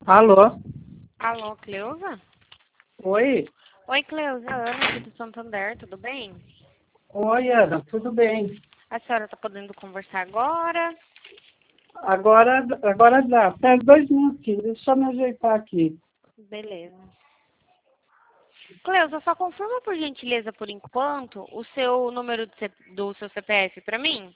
Alô? Alô, Cleusa? Oi? Oi, Cleusa, é a Ana aqui do Santander, tudo bem? Oi, Ana, tudo bem? A senhora está podendo conversar agora? Agora dá. Pera 2 minutinhos, deixa eu só me ajeitar aqui. Beleza. Cleusa, só confirma por gentileza, por enquanto, o seu número do seu CPF para mim?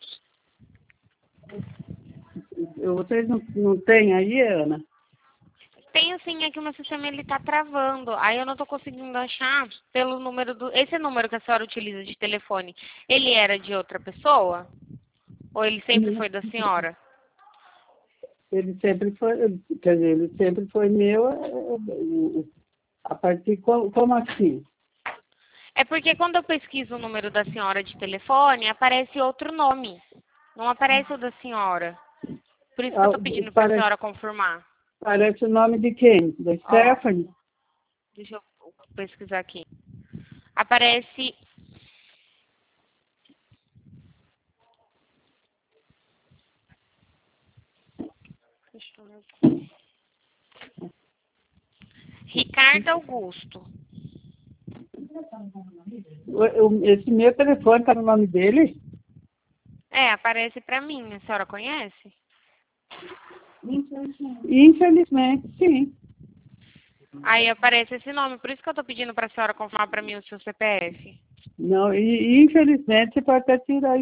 Vocês não têm aí, Ana? Tenho sim, é que o meu sistema ele tá travando. Aí eu não tô conseguindo achar pelo número do. Esse número que a senhora utiliza de telefone, ele era de outra pessoa? Ou ele sempre foi da senhora? Ele sempre foi, quer dizer, ele sempre foi meu, a partir, como assim? É porque quando eu pesquiso o número da senhora de telefone, aparece outro nome. Não aparece o da senhora. Por isso que eu Ah, tô pedindo para a Parece, senhora confirmar. parece o nome de quem? Da Ó, Stephanie? deixa eu pesquisar aqui. Aparece. Deixa eu ver. Ricardo Augusto. Esse meu telefone está no nome dele? É, aparece pra mim. A senhora conhece? Infelizmente, sim. Aí aparece esse nome. Por isso que eu tô pedindo pra senhora confirmar pra mim o seu CPF. Não, e infelizmente você pode até tirar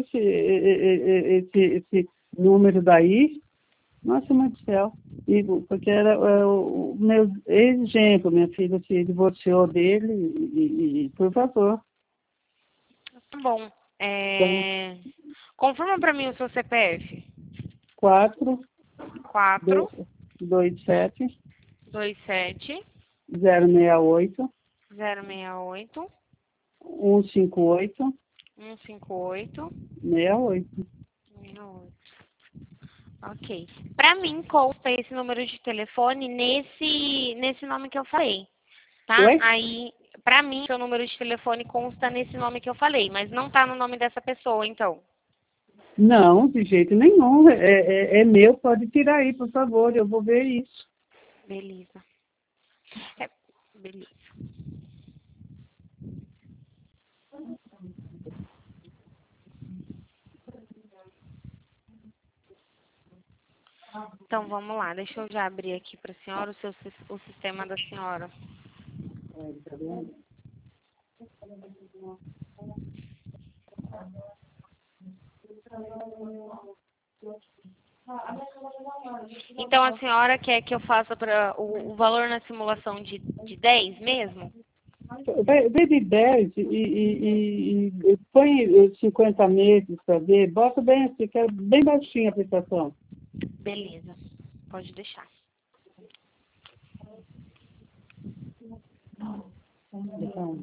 esse número daí. Nossa, meu Deus do céu. Porque era o meu exemplo, minha filha se divorciou dele por favor. Tá bom. Então, Confirma pra mim o seu CPF. 4, 4, 2, 7, 27, 068, 068, 158, 158, 68. 68. Ok. Pra mim consta esse número de telefone nesse nome que eu falei, tá? Oi? Aí, pra mim, seu número de telefone consta nesse nome que eu falei, mas não tá no nome dessa pessoa, então. Não, de jeito nenhum. É meu, pode tirar aí, por favor. Eu vou ver isso. Beleza. É, beleza. Então vamos lá, deixa eu já abrir aqui pra senhora o sistema da senhora. Tá vendo? Então a senhora quer que eu faça para o valor na simulação de 10 mesmo? Vê de 10 e põe os 50 meses para ver. Bota bem assim, que é bem baixinha a prestação. Beleza, pode deixar. Então,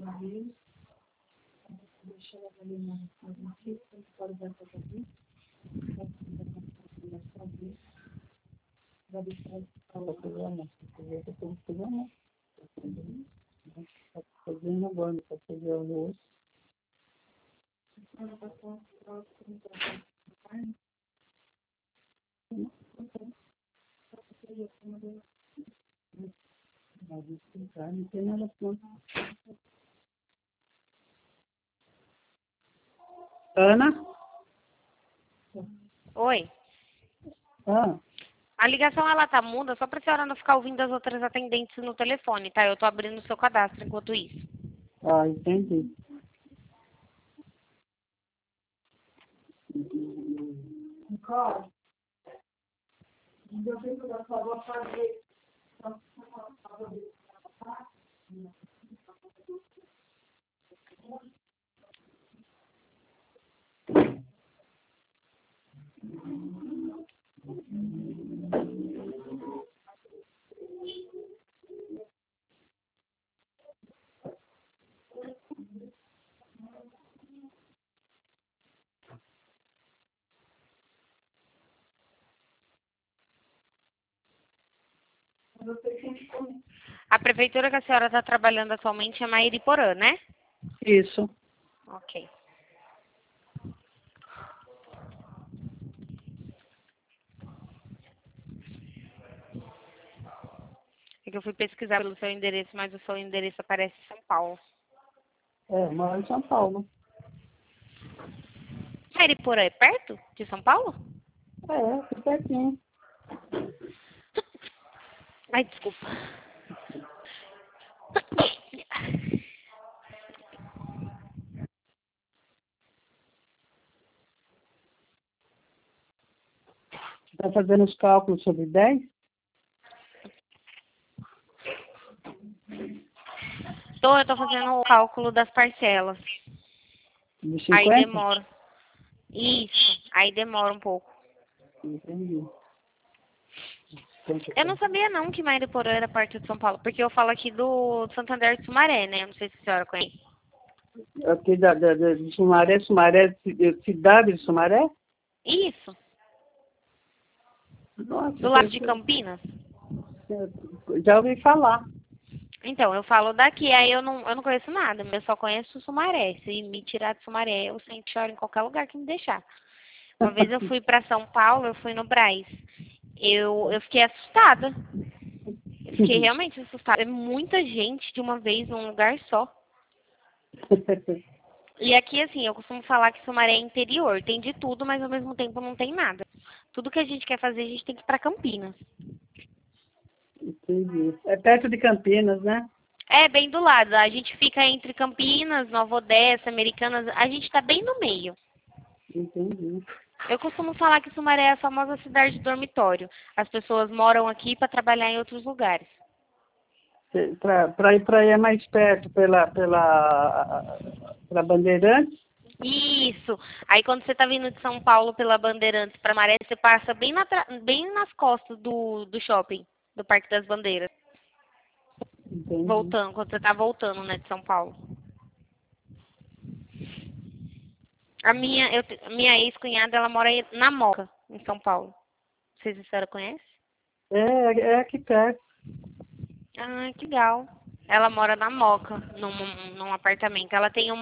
fazendo agora para fazer o almoço. Não tem nada pronto. Ana? Oi. Ah, A ligação ela tá muda só pra senhora não ficar ouvindo as outras atendentes no telefone, tá? Eu tô abrindo o seu cadastro enquanto isso. entendi. A prefeitura que a senhora tá trabalhando atualmente é Mairiporã, né? Isso. Ok. Porque eu fui pesquisar pelo seu endereço, mas o seu endereço aparece em São Paulo. Eu moro em São Paulo. Mariporã é perto de São Paulo? Fica pertinho. Ai, desculpa. Você está fazendo os cálculos sobre 10? Eu tô fazendo o cálculo das parcelas. De Aí 50? demora. Isso, aí demora um pouco. Entendi. Eu não sabia não que Mariporã era parte de São Paulo, porque eu falo aqui do Santander de Sumaré, né? Eu não sei se a senhora conhece. Aqui de Sumaré, cidade de Sumaré? Isso, Nossa, do lado de Campinas. já ouvi falar. Então, eu falo daqui, aí eu não conheço nada, eu só conheço Sumaré. Se me tirar de Sumaré, eu sempre choro em qualquer lugar que me deixar. Uma vez eu fui para São Paulo, eu fui no Brás. Eu fiquei assustada. Eu fiquei realmente assustada. É muita gente de uma vez num lugar só. E aqui, assim, eu costumo falar que Sumaré é interior. Tem de tudo, mas ao mesmo tempo não tem nada. Tudo que a gente quer fazer, a gente tem que ir para Campinas. Entendi. É perto de Campinas, né? É, bem do lado. A gente fica entre Campinas, Nova Odessa, Americanas. A gente tá bem no meio. Entendi. Eu costumo falar que Sumaré é a famosa cidade de dormitório. As pessoas moram aqui para trabalhar em outros lugares. Para ir para aí é mais perto pela Bandeirantes? Isso. Aí quando você tá vindo de São Paulo pela Bandeirantes para Maré, você passa bem nas costas do shopping, do Parque das Bandeiras. Entendi. Voltando, quando você tá voltando, né, de São Paulo. A minha ex-cunhada, ela mora na Moca, em São Paulo. Não sei se a senhora conhece. É aqui perto. Ah, que legal. Ela mora na Moca, num apartamento. Ela tem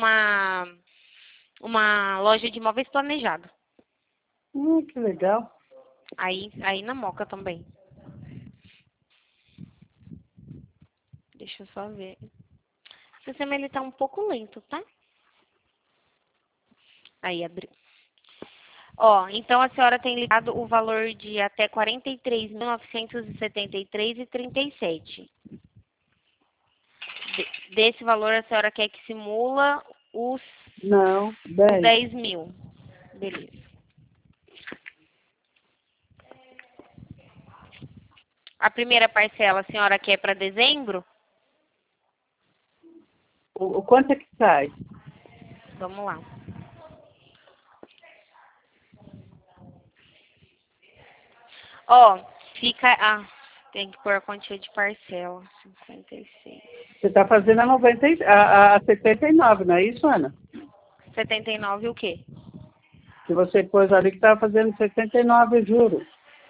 uma loja de móveis planejado. Que legal. Aí na Moca também. Deixa eu só ver. O sistema ele tá um pouco lento, tá? Aí abriu. Ó, então a senhora tem ligado o valor de até 43.973,37. Desse valor a senhora quer que simula Não, os 10. 10 mil. Beleza. A primeira parcela a senhora quer para dezembro? O quanto é que sai? Vamos lá. Ó, fica. Ah, tem que pôr a quantia de parcela. 56. Você está fazendo a 79, não é isso, Ana? 79 o quê? Que você pôs ali que estava fazendo 69 juros.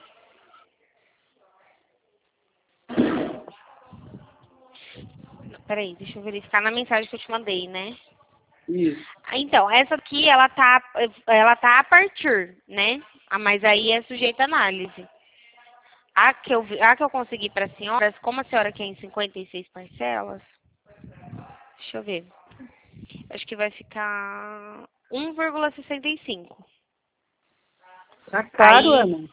Peraí, deixa eu verificar na mensagem que eu te mandei, né? Isso. Então, essa aqui, ela tá a partir, né? Ah, mas aí é sujeita a análise. A que eu consegui para a senhora, como a senhora quer em 56 parcelas, deixa eu ver. Acho que vai ficar 1,65. Tá caro, Aí, Ana.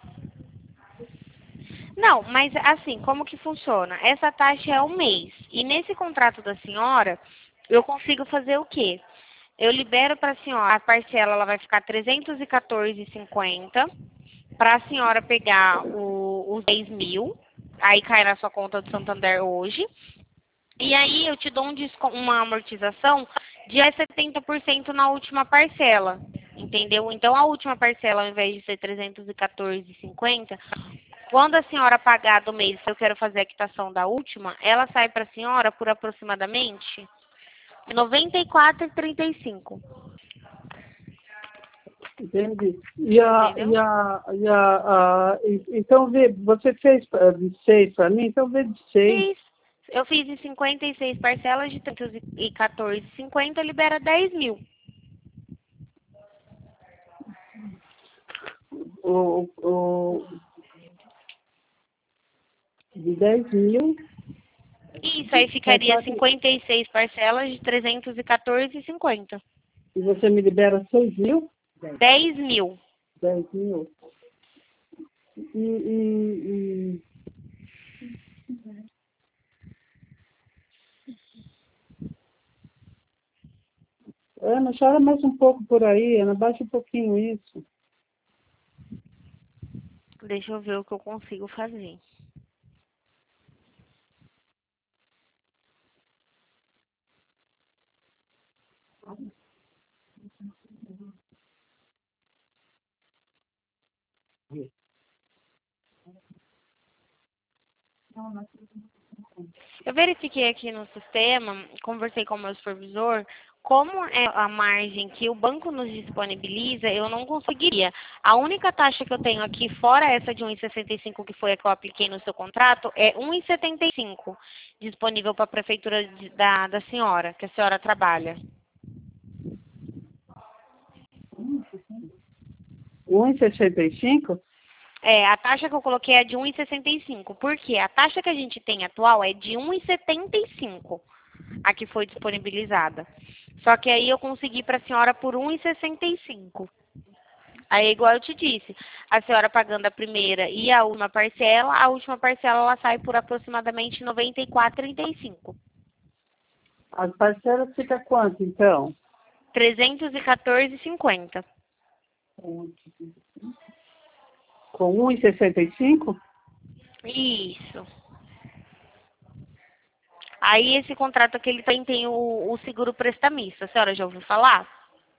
não, mas assim, como que funciona? Essa taxa é um mês. E nesse contrato da senhora, eu consigo fazer o quê? Eu libero para a senhora, a parcela ela vai ficar 314,50 para a senhora pegar os 10 mil, aí cai na sua conta do Santander hoje. E aí eu te dou uma amortização de 70% na última parcela, entendeu? Então a última parcela, ao invés de ser 314,50, quando a senhora pagar do mês, se eu quero fazer a quitação da última, ela sai para a senhora por aproximadamente R$ 94,35. Entendi. Entendeu? Então, você fez de 6 para mim, então vê de 6. Fiz. Eu fiz em 56 parcelas de 314,50, libera 10 mil. O, de 10 mil. Isso aí Mas ficaria só que 56 parcelas de 314,50. e você me libera 6.000, 10.000. 10.000. E Ana, chora mais um pouco por aí, Ana, baixa um pouquinho isso. Deixa eu ver o que eu consigo fazer. Eu verifiquei aqui no sistema, conversei com o meu supervisor, como é a margem que o banco nos disponibiliza, eu não conseguiria. A única taxa que eu tenho aqui, fora essa de 1,65 que foi a que eu apliquei no seu contrato, é 1,75 disponível para a prefeitura da senhora, que a senhora trabalha. 1,65? É, a taxa que eu coloquei é de 1,65. Por quê? A taxa que a gente tem atual é de 1,75, a que foi disponibilizada. Só que aí eu consegui para a senhora por 1,65. Aí, igual eu te disse, a senhora pagando a primeira e a última parcela ela sai por aproximadamente R$ 94,35. As parcelas fica quanto, então? R$ 314,50. Com 1,65? Isso. Aí esse contrato aqui ele também tem o seguro prestamista. A senhora já ouviu falar?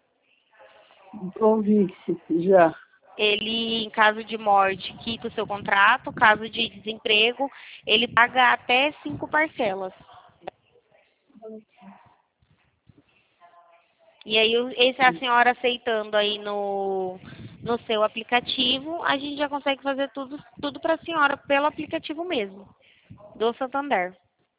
Ouvi já. Ele, em caso de morte, quita o seu contrato. Caso de desemprego, ele paga até 5 parcelas. E aí, esse a senhora aceitando aí no seu aplicativo, a gente já consegue fazer tudo para a senhora pelo aplicativo mesmo, do Santander.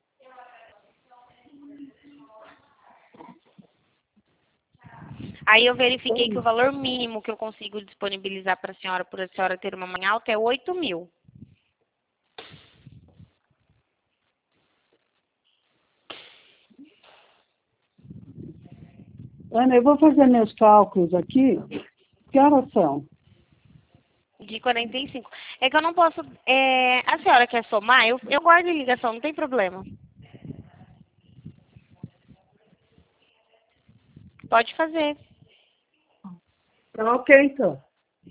Aí eu verifiquei que o valor mínimo que eu consigo disponibilizar para a senhora, por a senhora ter uma mãe alta, é 8.000. Ana, eu vou fazer meus cálculos aqui. Que horas são? De 45. É que eu não posso. A senhora quer somar? Eu guardo em ligação, não tem problema. Pode fazer. Tá ok, então.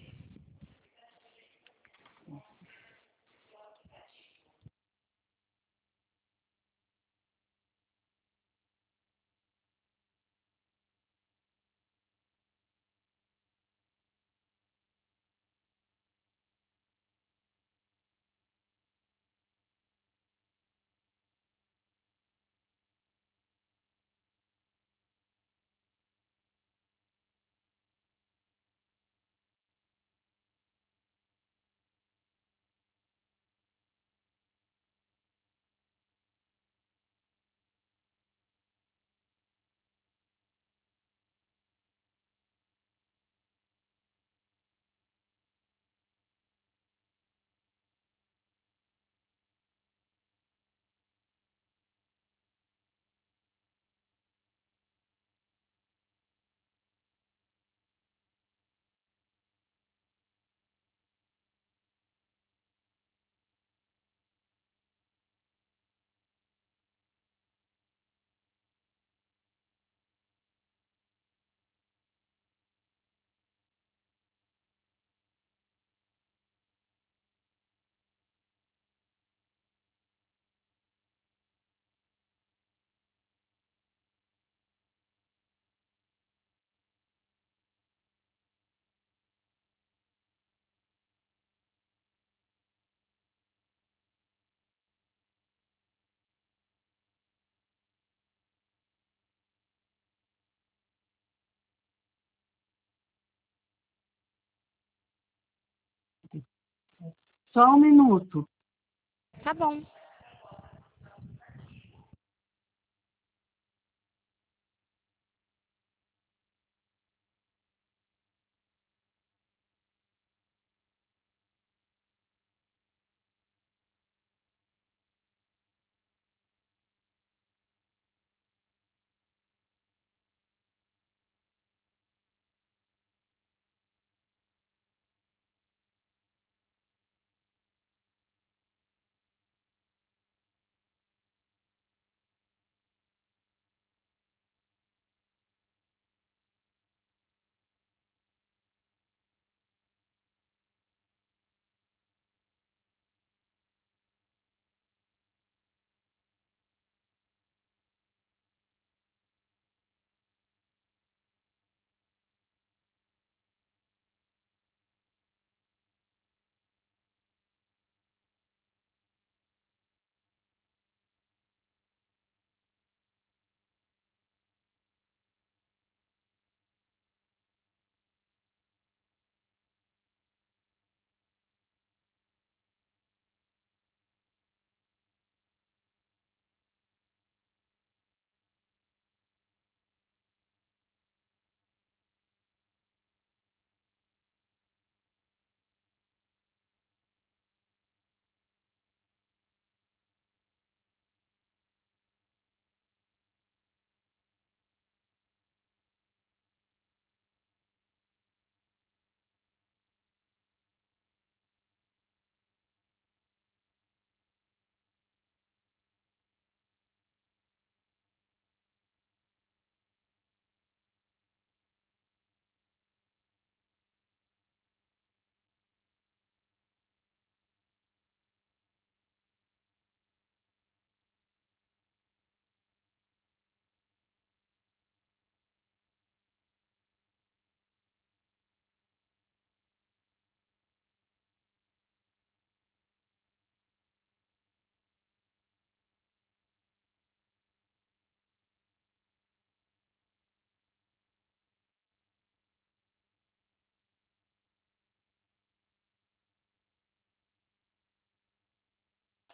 Só um minuto. Tá bom.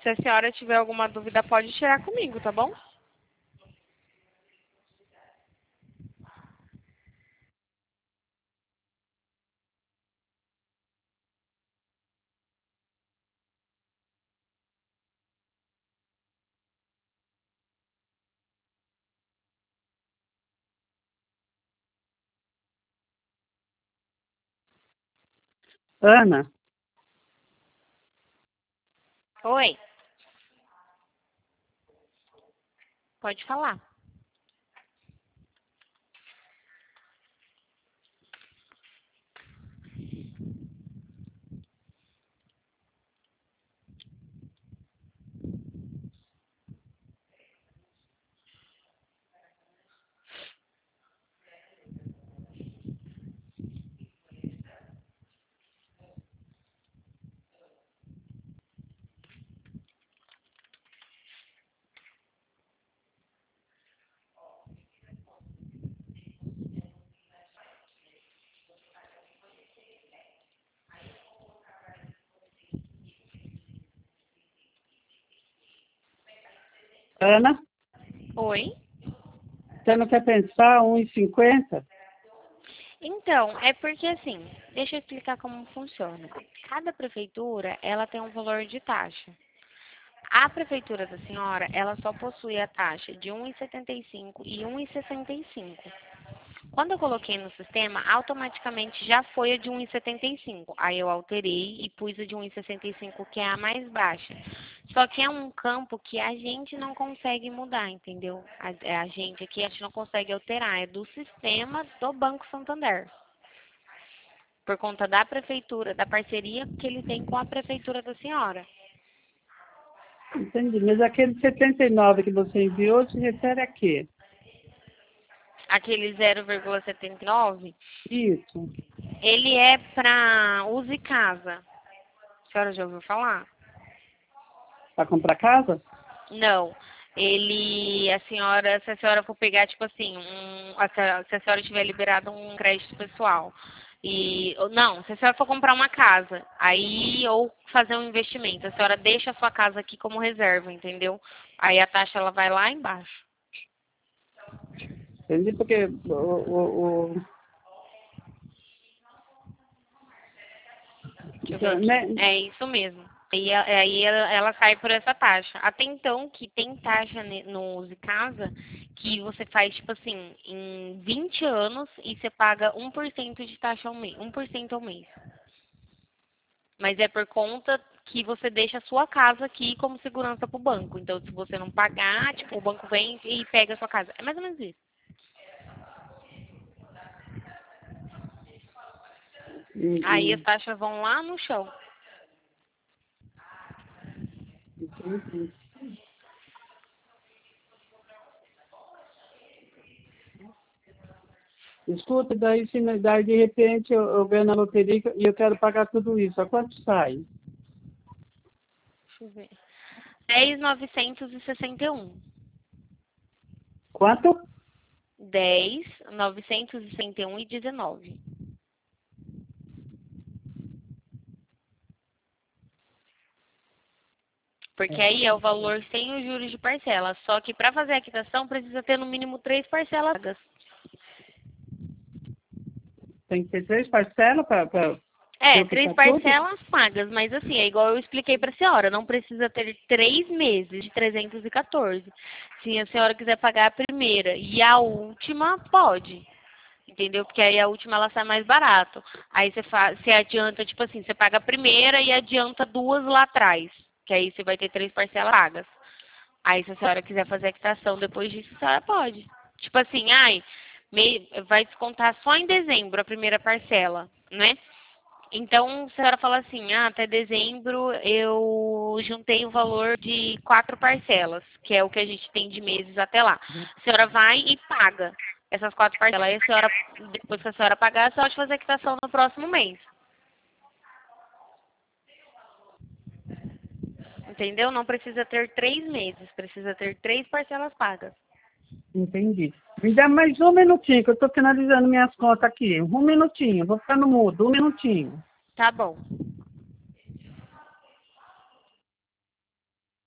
Se a senhora tiver alguma dúvida, pode tirar comigo, tá bom? Ana, Oi, pode falar. Ana, Oi. você não quer pensar 1,50? Então, é porque assim, deixa eu explicar como funciona. Cada prefeitura, ela tem um valor de taxa. A prefeitura da senhora, ela só possui a taxa de 1,75 e 1,65. Quando eu coloquei no sistema, automaticamente já foi a de 1,75. Aí eu alterei e pus a de 1,65, que é a mais baixa. Só que é um campo que a gente não consegue mudar, entendeu? A gente aqui, a gente não consegue alterar. É do sistema do Banco Santander. Por conta da prefeitura, da parceria que ele tem com a prefeitura da senhora. Entendi, mas aquele 79 que você enviou se refere a quê? Aquele 0,79, Isso, ele é para uso e casa. A senhora já ouviu falar? para comprar casa? Não. A senhora, se a senhora for pegar, tipo assim, se a senhora tiver liberado um crédito pessoal. Não, se a senhora for comprar uma casa, aí, ou fazer um investimento, a senhora deixa a sua casa aqui como reserva, entendeu? Aí a taxa, ela vai lá embaixo. Entendi, porque Deixa eu ver aqui. né, É isso mesmo. Aí ela sai por essa taxa. Até então, que tem taxa no Use Casa, que você faz, tipo assim, em 20 anos e você paga 1% de taxa ao mês, 1% ao mês. Mas é por conta que você deixa a sua casa aqui como segurança para o banco. Então, se você não pagar, tipo, o banco vem e pega a sua casa. É mais ou menos isso. Aí as hum, taxas vão lá no chão. entendi. Escuta, daí de repente eu ganho na loteria e eu quero pagar tudo isso. A quanto sai? Deixa eu ver. 10.961. Quanto? 10.961,19. Porque aí é o valor sem os juros de parcela. Só que para fazer a quitação precisa ter no mínimo 3 parcelas pagas. Tem que ter 3 parcelas para É, eu três quitar tudo? parcelas pagas, mas assim, é igual eu expliquei para a senhora, não precisa ter 3 meses de 314. Se a senhora quiser pagar a primeira e a última, pode. Entendeu? Porque aí a última ela sai mais barato. Aí você adianta, tipo assim, você paga a primeira e adianta duas lá atrás. Que aí você vai ter 3 parcelas pagas. Aí se a senhora quiser fazer a quitação depois disso, a senhora pode. Tipo assim, vai descontar só em dezembro a primeira parcela, né? Então, a senhora fala assim, até dezembro eu juntei o valor de 4 parcelas, que é o que a gente tem de meses até lá. A senhora vai e paga essas 4 parcelas. Aí a senhora, depois que a senhora pagar, a senhora pode fazer a quitação no próximo mês. Entendeu? Não precisa ter 3 meses, precisa ter 3 parcelas pagas. Entendi. Me dá mais um minutinho, que eu estou finalizando minhas contas aqui. Um minutinho, vou ficar no mudo, um minutinho. Tá bom.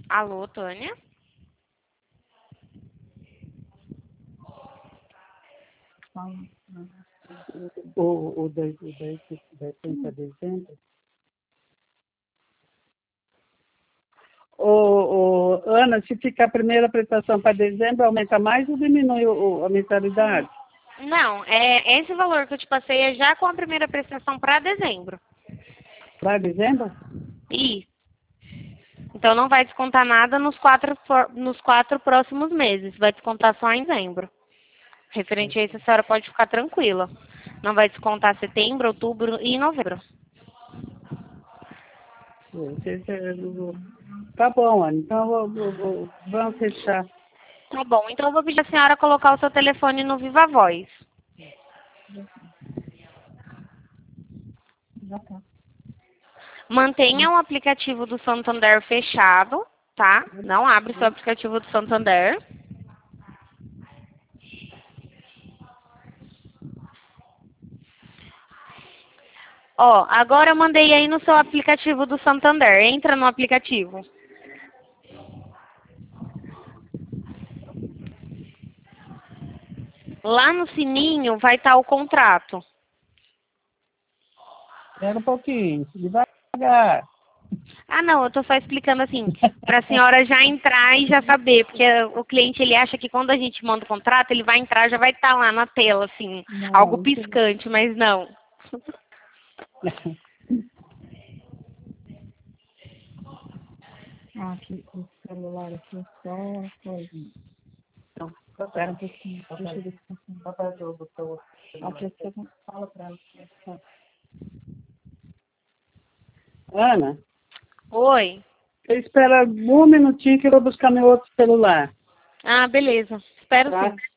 Alô, Tânia? O 30 de dezembro. Ana, se ficar a primeira prestação para dezembro, aumenta mais ou diminui a mensalidade? Não, esse valor que eu te passei é já com a primeira prestação para dezembro. Para dezembro? Isso. Então não vai descontar nada nos quatro próximos meses, vai descontar só em dezembro. Referente a isso, a senhora pode ficar tranquila. Não vai descontar setembro, outubro e novembro. Tá bom, Ana. Então vamos fechar. Tá bom, então eu vou pedir a senhora colocar o seu telefone no Viva Voz. Já tá. Mantenha o aplicativo do Santander fechado, tá? Não abre o seu aplicativo do Santander. Ó, agora eu mandei aí no seu aplicativo do Santander. Entra no aplicativo. Lá no sininho vai estar o contrato. Espera um pouquinho, devagar. Ah, não, eu tô só explicando assim, para a senhora já entrar e já saber, porque o cliente ele acha que quando a gente manda o contrato, ele vai entrar, já vai estar lá na tela, assim, algo Não, piscante, mas não. aqui, o celular aqui é só coisinha. Então, espera um pouquinho. Deixa eu ver se funciona. Aqui você fala para ela. Ana, Oi. espera um minutinho que eu vou buscar meu outro celular. Ah, beleza. Espero Tá? sim.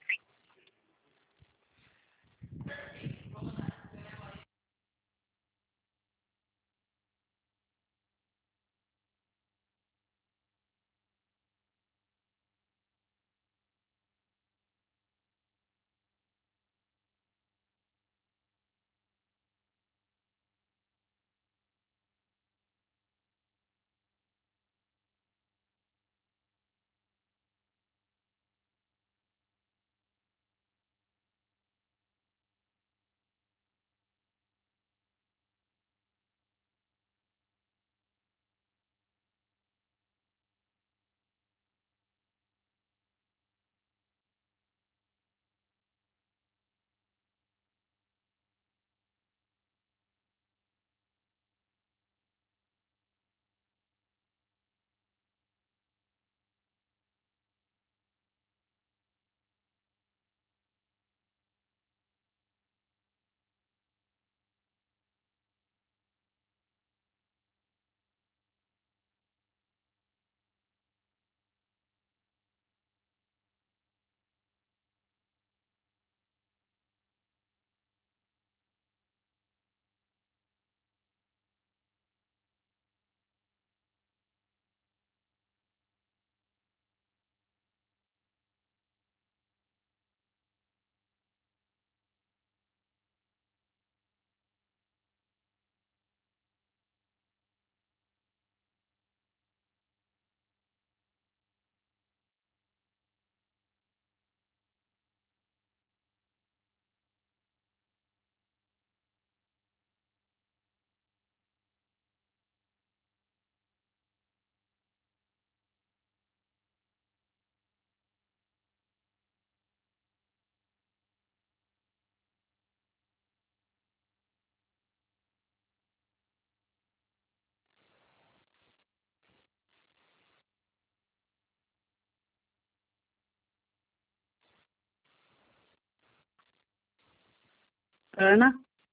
Ana?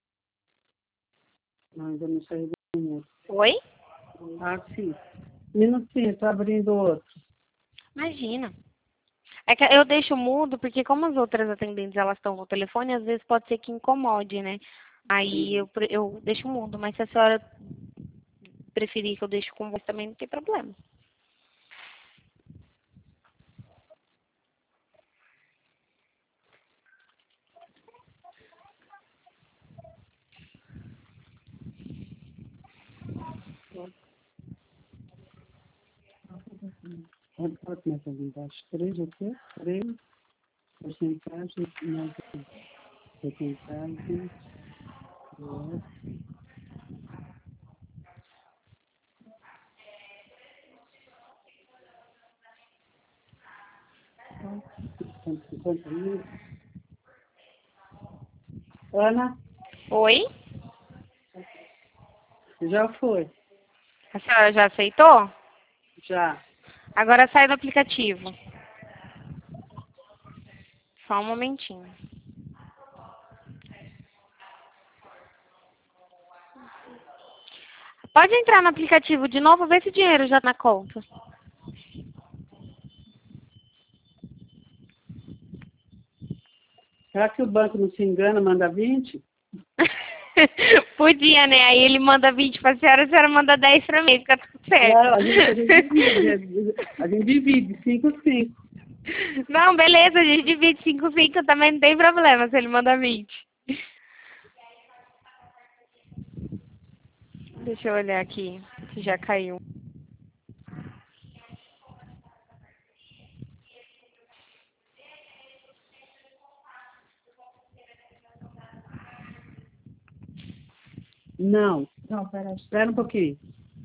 Não, ainda não saiu do minuto. Oi? Ah, sim. Minutinho, estou abrindo outro. Imagina. É que eu deixo mudo porque como as outras atendentes elas estão no telefone, às vezes pode ser que incomode, né? Aí eu deixo mudo, mas se a senhora preferir que eu deixe com voz também não tem problema. Quanto mais ali embaixo? 3 o quê? 3, porcentagem, mais porcentagem, mil. Ana, Oi? já foi? A senhora já aceitou? Já. Agora sai do aplicativo. Só um momentinho. Pode entrar no aplicativo de novo, ver se o dinheiro já tá na conta. Será que o banco não se engana, manda 20? Podia, né? Aí ele manda 20 pra senhora, a senhora manda 10 pra mim, fica tudo certo. Não, a gente divide 5, 5. Não, beleza, a gente divide 5 também, não tem problema se ele manda 20. Deixa eu olhar aqui, se já caiu. Não, espera um pouquinho.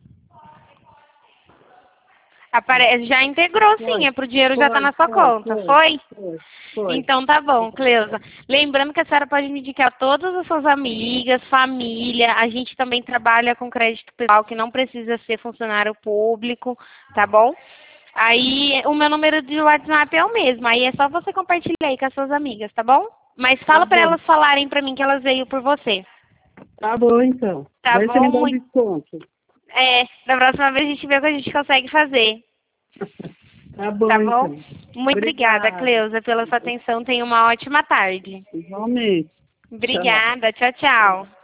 Já integrou sim, é pro dinheiro já tá na sua conta, foi? Foi. Então tá bom, Cleusa. Lembrando que a senhora pode me indicar todas as suas amigas, família. A gente também trabalha com crédito pessoal que não precisa ser funcionário público, tá bom? Aí o meu número de WhatsApp é o mesmo. Aí é só você compartilhar aí com as suas amigas, tá bom? Mas fala pra elas falarem pra mim que elas veio por você. Tá bom, então. Tá Daí você me bom? dá um desconto. Da próxima vez a gente vê o que a gente consegue fazer. Tá bom, Tá bom? então. Muito obrigada, Cleusa, pela sua atenção. Tenha uma ótima tarde. Igualmente. Obrigada. Tchau, tchau.